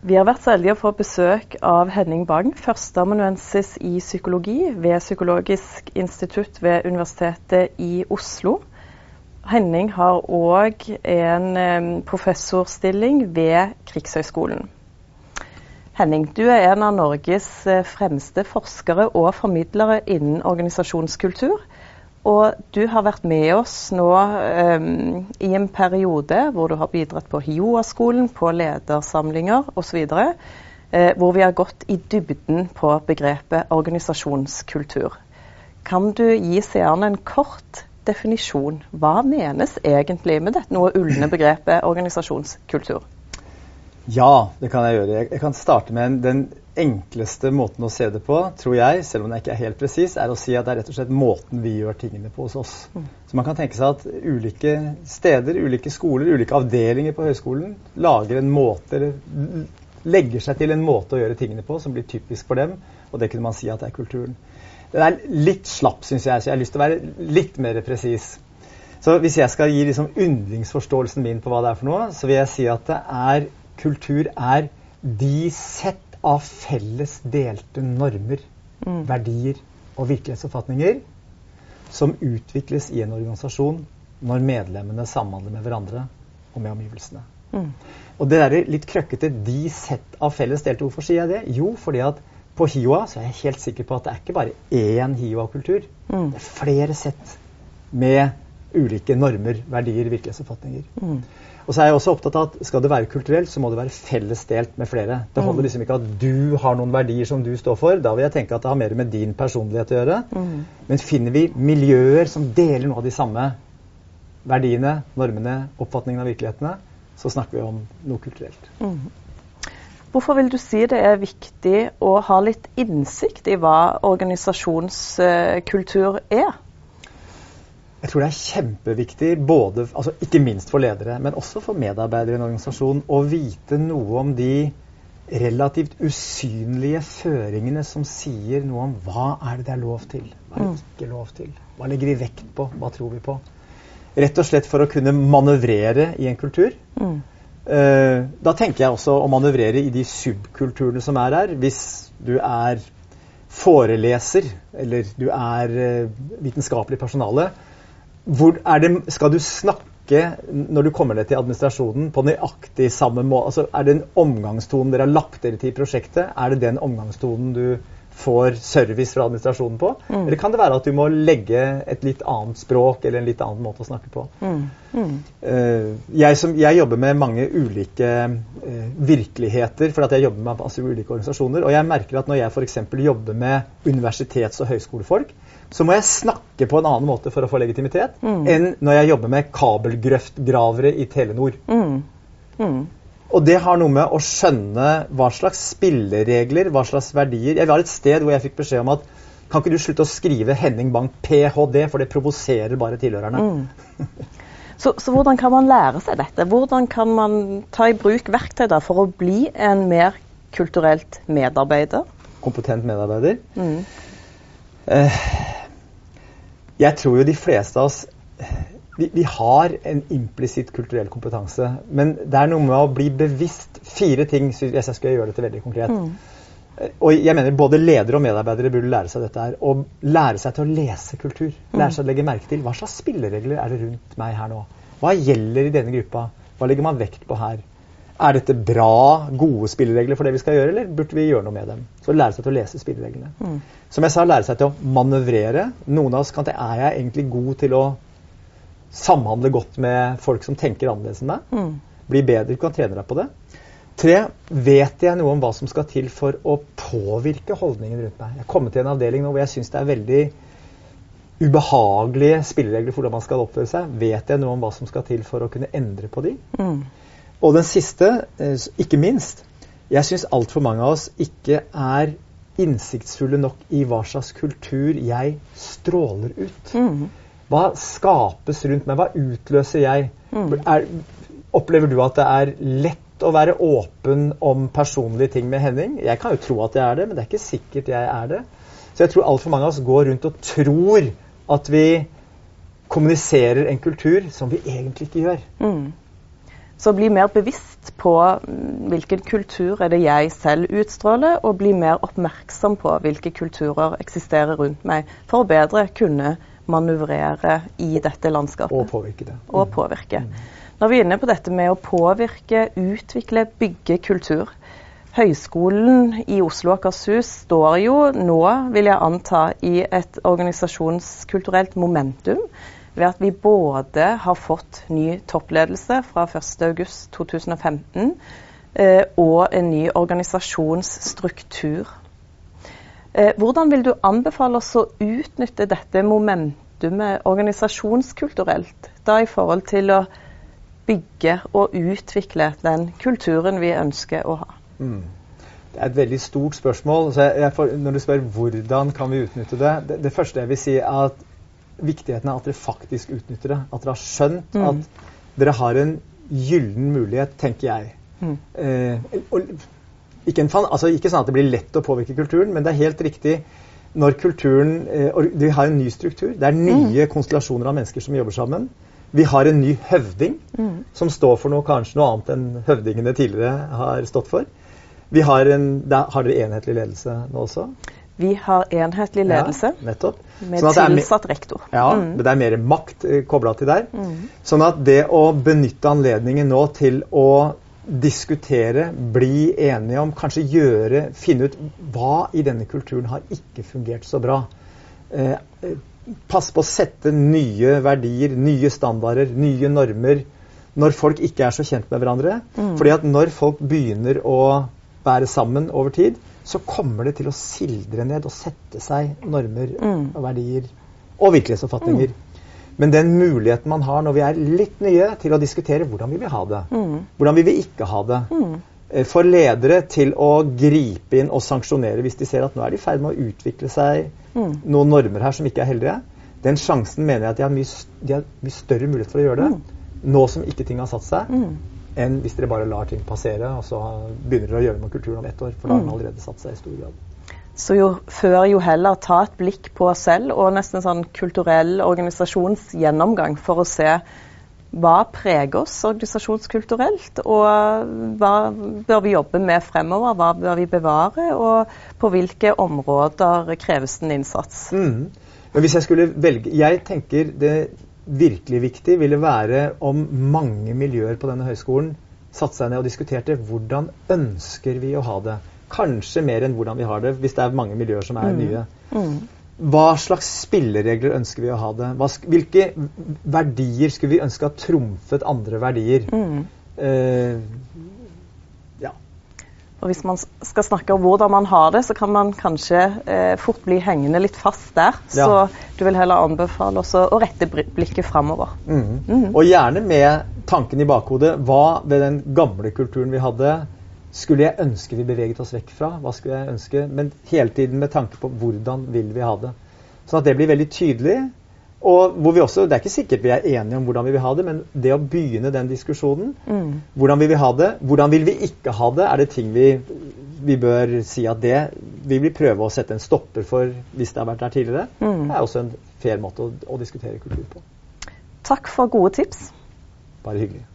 Vi har vært så heldige å få besøk av Henning Bang, førsteamanuensis i psykologi ved Psykologisk institutt ved Universitetet i Oslo. Henning har også en professorstilling ved Krigshøgskolen. Henning, du er en av Norges fremste forskere og formidlere innen organisasjonskultur. Og du har vært med oss nå i en periode hvor du har bidratt på HiOA-skolen, på ledersamlinger osv., hvor vi har gått i dybden på begrepet organisasjonskultur. Kan du gi seerne en kort definisjon? Hva menes egentlig med dette noe ulne begrepet organisasjonskultur? Ja, det kan jeg gjøre. Jeg kan starte med den enkleste måten å se det på, tror jeg, selv om det ikke er helt presis, er å si at det er rett og slett måten vi gjør tingene på hos oss. Så man kan tenke seg at ulike steder, ulike skoler, ulike avdelinger på høyskolen lager en måte, eller legger seg til en måte å gjøre tingene på som blir typisk for dem, og det kunne man si at det er kulturen. Det er litt slapp, synes jeg, så jeg har lyst til å være litt mer presis. Så hvis jeg skal gi liksom yndlingsforståelsen min på hva det er for noe, så vil jeg si at kultur er de sett av felles delte normer, verdier og virkelighetsoppfatninger som utvikles i en organisasjon når medlemmene samhandler med hverandre og med omgivelsene. Og det der litt krøkkete, de sett av felles delte, hvorfor sier jeg det? Jo, fordi at på HiOA så er jeg helt sikker på at det er ikke bare én HiOA-kultur. Det er flere sett med ulike normer, verdier, virkelighetsoppfatninger. Og så er jeg også opptatt av at skal det være kulturelt, så må det være felles delt med flere. Det holder liksom ikke at du har noen verdier som du står for. Da vil jeg tenke at det har mer med din personlighet å gjøre. Men finner vi miljøer som deler noe av de samme verdiene, normene, oppfatningene av virkelighetene, så snakker vi om noe kulturelt. Hvorfor vil du si det er viktig å ha litt innsikt i hva organisasjonskultur er? Jeg tror det er kjempeviktig, både, altså ikke minst for ledere, men også for medarbeidere i en organisasjon, å vite noe om de relativt usynlige føringene som sier noe om hva er det lov til, hva er det ikke lov til, hva legger vi vekt på, hva tror vi på. Rett og slett for å kunne manøvrere i en kultur. Da tenker jeg også å manøvrere i de subkulturene som er der. Hvis du er foreleser, eller du er vitenskapelig personale, skal du snakke når du kommer ned til administrasjonen på nøyaktig samme måte? Altså, er det en omgangstone dere har lagt dere til i prosjektet? Er det den omgangstonen du får service fra administrasjonen på? Eller kan det være at du må legge et litt annet språk eller en litt annen måte å snakke på? Jeg jobber med mange ulike virkeligheter, for at jeg jobber med altså, ulike organisasjoner, og jeg merker at når jeg for eksempel jobber med universitets- og høyskolefolk, så må jeg snakke på en annen måte for å få legitimitet enn når jeg jobber med kabelgrøftgravere i Telenor. Og det har noe med å skjønne hva slags spilleregler, hva slags verdier. Jeg var et sted hvor jeg fikk beskjed om at kan ikke du slutte å skrive Henning Bang PhD, for det provoserer bare tilhørerne. Så hvordan kan man lære seg dette? Hvordan kan man ta i bruk verktøy da, for å bli en mer kulturelt medarbeider? Kompetent medarbeider? Jeg tror jo de fleste av oss vi har en implisitt kulturell kompetanse, men det er noe med å bli bevisst 4 ting, hvis jeg skal gjøre dette veldig konkret. Og jeg mener både ledere og medarbeidere burde lære seg dette her, og lære seg til å lese kultur, lære seg å legge merke til hva slags spilleregler er det rundt meg her nå, hva gjelder i denne gruppa, hva legger man vekt på her, er dette bra, gode spilleregler for det vi skal gjøre, eller burde vi gjøre noe med dem? Så lære seg til å lese spillereglene. Som jeg sa, lære seg til å manøvrere. Noen av oss kan er jeg egentlig god til å samhandle godt med folk som tenker annerledes enn meg. Bli bedre, du kan trene deg på det. 3, vet jeg noe om hva som skal til for å påvirke holdningen rundt meg? Jeg kommer til en avdeling nå hvor jeg synes det er veldig ubehagelige spilleregler for hvordan man skal oppføre seg. Vet jeg noe om hva som skal til for å kunne endre på de? Og den siste, ikke minst, jeg synes alt for mange av oss ikke er innsiktsfulle nok i hva slags kultur jeg stråler ut. Hva skapes rundt meg? Hva utløser jeg? Opplever du at det er lett å være åpen om personlige ting med Henning? Jeg kan jo tro at jeg er det, men det er ikke sikkert jeg er det. Så jeg tror alt for mange av oss går rundt og tror at vi kommuniserer en kultur som vi egentlig ikke gjør. Så bli mer bevisst bevisst på hvilken kultur er det jeg selv utstråler, og bli mer oppmerksom på hvilke kulturer eksisterer rundt meg, for å bedre kunne manøvrere i dette landskapet. Og påvirke det. Og påvirke. Når vi er inne på dette med å påvirke, utvikle, bygge kultur. Høgskolen i Oslo og Akershus står jo nå, vil jeg anta, i et organisasjonskulturelt momentum, ved at vi både har fått ny toppledelse fra 1. august 2015 og en ny organisasjonsstruktur. Hvordan vil du anbefale oss å utnytte dette momentumet organisasjonskulturelt, da i forhold til å bygge og utvikle den kulturen vi ønsker å ha? Det er et veldig stort spørsmål. Så når du spør hvordan kan vi utnytte det, det første jeg vil si er at viktigheten er at dere faktisk utnytter det. At dere har skjønt at dere har en gyllen mulighet, tenker jeg. Ikke sånn at det blir lett å påvirke kulturen, men det er helt riktig når kulturen vi har en ny struktur. Det er nye konstellasjoner av mennesker som jobber sammen. Vi har en ny høvding som står for kanskje noe annet enn høvdingene tidligere har stått for. Har dere enhetlig ledelse nå også? Vi har enhetlig ledelse, nettopp. Med tilsatt rektor. Ja, men det er mer makt koblet til der. Sånn at det å benytte anledningen nå til å diskutere, bli enige om, kanskje finne ut hva i denne kulturen har ikke fungert så bra. Pass på å sette nye verdier, nye standarder, nye normer, når folk ikke er så kjent med hverandre. Fordi at når folk begynner å være sammen over tid, så kommer det til å sildre ned og sette seg normer og verdier og virkelighetsoppfatninger. Men den muligheten man har når vi er litt nye til å diskutere hvordan vi vil ha det, hvordan vi vil ikke ha det, for ledere til å gripe inn og sanksjonere hvis de ser at nå er de i ferd med å utvikle seg noen normer her som ikke er heldige, den sjansen mener jeg at de har mye større mulighet for å gjøre det, nå som ikke ting har satt seg, enn hvis dere bare lar ting passere, og så begynner dere å gjøre med kulturen om 1 år, for da har den allerede satt seg i stor grad. Så jo heller ta et blikk på oss selv, og nesten sånn kulturell organisasjonsgjennomgang for å se hva preger oss organisasjonskulturelt, og hva bør vi jobbe med fremover, hva bør vi bevare, og på hvilke områder kreves den innsats. Men hvis jeg skulle velge, jeg tenker det virkelig viktig ville være om mange miljøer på denne høyskolen satte seg ned og diskuterte hvordan ønsker vi å ha det. Kanskje mer enn hvordan vi har det, hvis det er mange miljøer som er nye. Hva slags spilleregler ønsker vi å ha det? Hvilke verdier skulle vi ønske at trumfet andre verdier? Og hvis man skal snakke om hvordan man har det, så kan man kanskje fort bli hengende litt fast der. Så du vil heller anbefale oss å rette blikket fremover. Og gjerne med tanken i bakhodet, hva ved den gamle kulturen vi hadde, skulle jeg ønske vi beveget oss vekk fra? Hva skulle jeg ønske? Men hele tiden med tanke på hvordan vil vi ha det. Sånn at det blir veldig tydelig. Og hvor vi også, det er ikke sikkert vi er enige om hvordan vi vil ha det, men det å begynne den diskusjonen, hvordan vi vil ha det, hvordan vil vi ikke ha det, er det ting vi bør si at det vi vil prøve å sette en stopper for hvis det har vært der tidligere. Det er også en fair måte å diskutere kultur på. Takk for gode tips. Bare hyggelig.